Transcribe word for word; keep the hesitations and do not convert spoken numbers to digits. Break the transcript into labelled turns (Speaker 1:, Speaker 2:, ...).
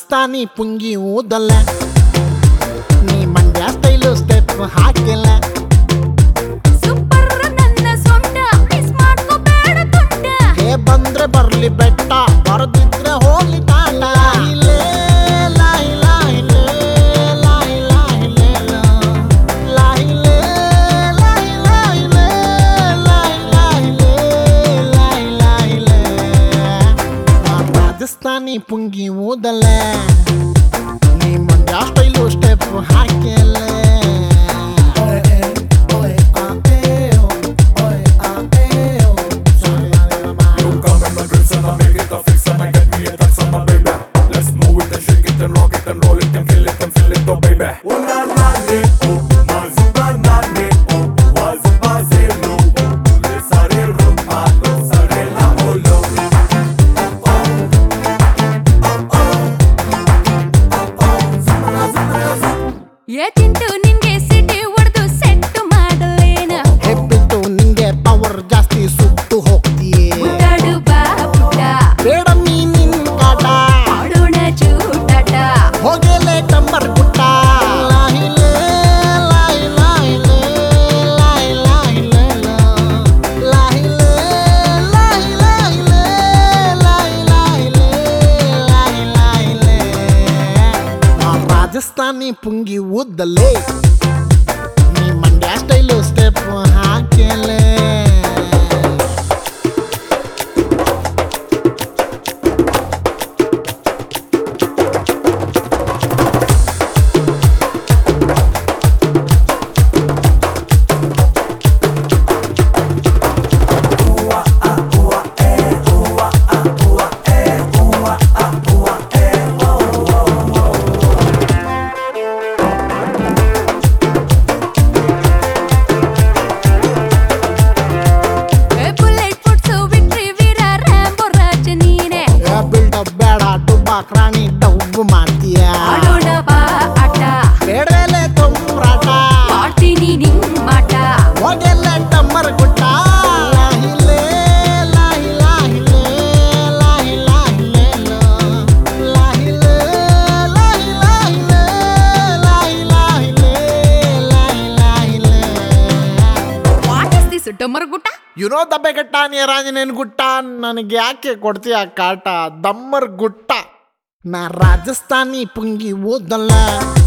Speaker 1: ರಾಜಸ್ಥಾನಿ ಪುಂಗಿ ಊದಲ್ಲ, ನೀ ಮಂಡ್ಯ ಸ್ಟೈಲು ಸ್ಟೆಪ್ ಹಾಕಿಲ್ಲ.
Speaker 2: ಸೂಪರ್ ನನ್ನ ಸೊಂಟ ಮಿಸ್ ಮಾಡ್ಕೋಬೇಡ ತುಂಟ.
Speaker 1: ಹೇ ಬಂದ್ರೆ ಬರ್ಲಿ ಬೆಟ್ಟ, ಬರದಿದ್ರೆ ಹೋಗ್ಲಿ ತಾಳ. ರಾಜಸ್ಥಾನಿ ಪುಂಗಿ ಊದಲ್ಲ, ನೀ ಮಂಡ್ಯ ಸ್ಟೈಲು ಸ್ಟೆಪ್ ಹಾಕಿಲ್ಲ.
Speaker 2: ಏ ತಿಂಟು ನಿನ್ಗೆ ಸಿಟಿ ಹೊಡೆದು ಸೆಟ್ಟು ಮಾಡಲೇನ.
Speaker 1: ಹೆಬ್ಬಿಟ್ಟು ನಿಂಗೆ ಪವರ್ ಜಾಸ್ತಿ ಸುಟ್ಟು ಹೋಗ್ತೀಯೇ.
Speaker 2: ಮುಟ್ಟಾಡು ಬಾ ಪುಟ್ಟ,
Speaker 1: ಬೇಡ ನೀ ನಿನ್ ಕಾಟ,
Speaker 2: ಆಡೋಣ ಚೂಟಾಟ.
Speaker 1: ಹೋಗಲೇ ಟಮ್ಮರ್ ಗುಟ್ಟ. ಲಾಹಿಲೇ ಲಾಹಿಲೇ ಲಾಹಿಲೇ ಲಾಹಿಲೇ ಲಾಹಿಲೇ ಲಾಹಿಲೇ. ರಾಜಸ್ಥಾನಿ ಪುಂಗಿ ಊದಲೇ, ನೀ ಮಂಡ್ಯ ಸ್ಟೈಲು ಸ್ಟೆಪ್ ಹಾಕಲೇ. ಬೇಡ ಡುಬ್ಬಾಕ್ ರಾಣಿ ಡಬ್ಬು ಮಾಡ್ತೀಯ.
Speaker 2: ಆಡೋಣ ಬಾ ಆಟ,
Speaker 1: ಬೇಡಲೇ ತೊಂಬ್ರಾಟ,
Speaker 2: ಮಾಡ್ತೀನಿ ನಿಂಗ್ ಮಾಟ.
Speaker 1: ಹೋಗೆಲ್ಲ ಟಮ್ಮರ್ ಗುಟ್ಟ. ಲಾಹಿಲೇ ಲಾಹಿಲೇ ಲಾಹಿಲೇ ಲಾಹಿಲೇ ಲಾಹಿಲೇ.
Speaker 2: ವಾಟ್ ಇಸ್ ದಿಸ್ ಡಮರ್ ಗುಟ್ಟ?
Speaker 1: ಯುನೋ ದಬ್ಬೆಗಟ್ಟ ನೀರಾಂಜನೇಯನ್ ಗುಟ್ಟ. ನನಗೆ ಯಾಕೆ ಕೊಡ್ತೀಯ ಕಾಟ? ದಮ್ಮರ್ ಗುಟ್ಟ. ನಾ ರಾಜಸ್ಥಾನಿ ಪುಂಗಿ ಊದಲ್ಲ.